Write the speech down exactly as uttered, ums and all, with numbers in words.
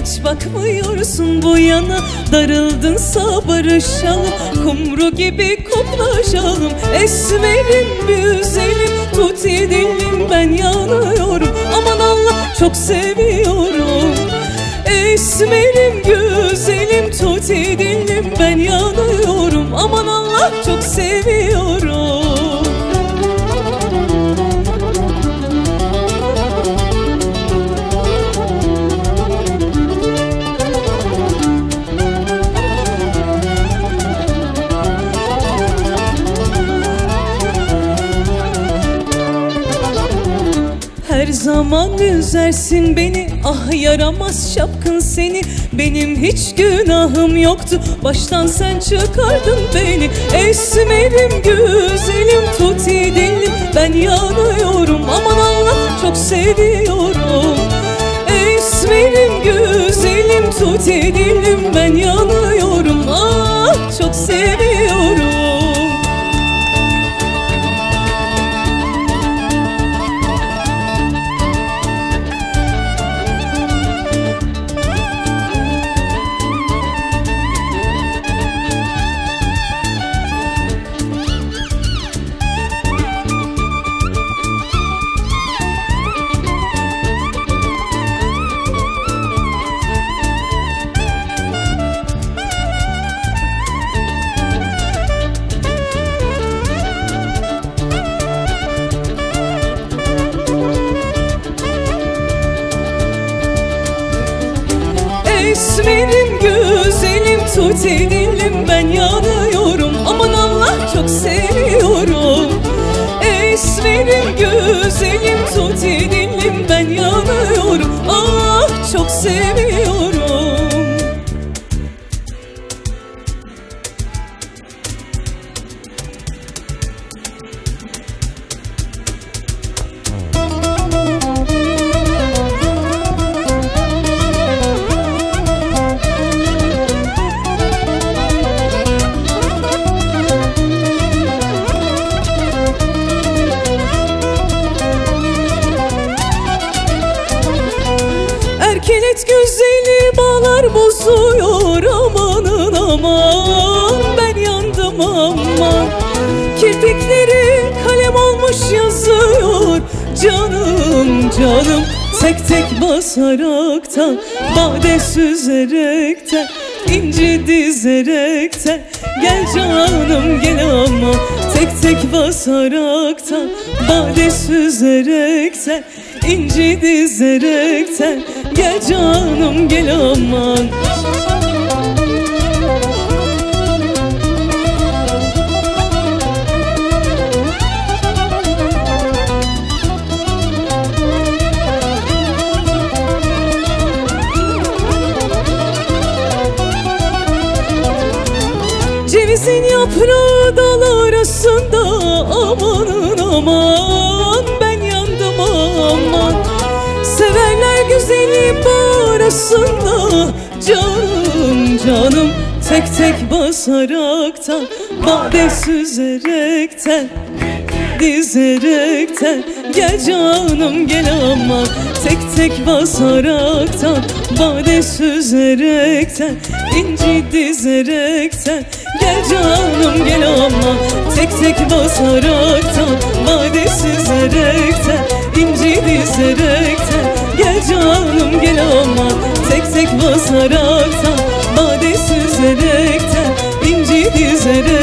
hiç bakmıyorsun bu yana. Darıldınsa barışalım, kumru gibi koklaşalım. Esmerim güzelim, tuti dilim, ben yanıyorum. Aman Allah, çok seviyorum. Esmerim güzelim, tuti dilim, ben yanıyorum. Aman Allah, çok seviyorum. Her zaman üzersin beni, ah yaramaz şapkın seni. Benim hiç günahım yoktu, baştan sen çıkardın beni. Esmerim güzelim, tuti dilim, ben yanıyorum. Aman Allah, çok seviyorum. Esmerim güzelim, tuti dilim, ben yanıyorum. Ah, çok seviyorum. Esmerim güzelim, tuti dilim, ben yanıyorum. Aman Allah, çok seviyorum. Esmerim güzelim, tuti dilim, ben yanıyorum. Ah, çok seviyorum. Erkelet güzeli bağlar bozuyor, amanın aman. Ben yandım aman. Kirpikleri kalem olmuş yazıyor. Canım canım, tek tek basaraktan, bade süzerekten, inci dizerekten. Gel canım gel ama, tek tek basaraktan, bade süzerekten, inci dizerekten. Gel canım gel aman. Cevizin yaprağı dal arasında, amanın aman. Ben yandım aman. Severler güzelim arasında, canım canım, tek tek basaraktan, bade süzerekten, dizerekten. Gel canım gel ama, tek tek basaraktan, bade süzerekten, inci dizerekten. Gel canım gel ama, tek tek basaraktan, bade süzerekten, inci dizerekten. Gel canım gel ama, tek tek basaraktan, bade süzerekten, inci dizerekten.